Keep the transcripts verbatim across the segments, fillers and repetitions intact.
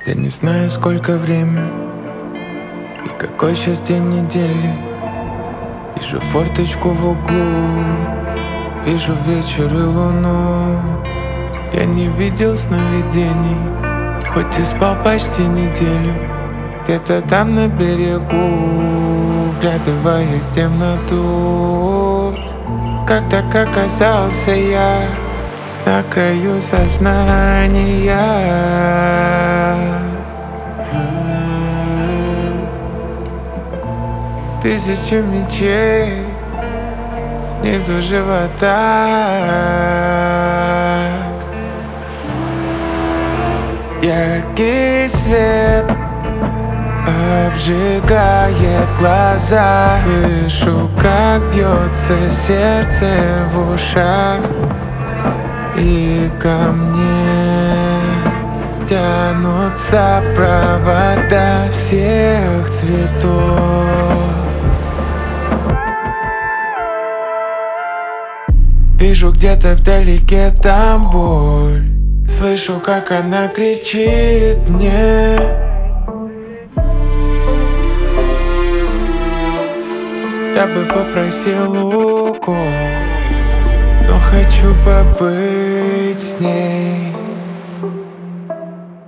Я не знаю, сколько время и какой сейчас день недели. Вижу форточку в углу, вижу вечер и луну. Я не видел сновидений, хоть и спал почти неделю. Где-то там на берегу, вглядываясь в темноту, как так оказался я на краю сознания. Тысячи мечей внизу живота. Яркий свет обжигает глаза. Слышу, как бьется сердце в ушах. И ко мне тянутся провода всех цветов. Вижу где-то вдалеке там боль. Слышу, как она кричит мне. Я бы попросил укол, но хочу побыть с ней.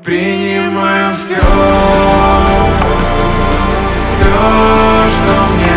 Принимаю все, все, что мне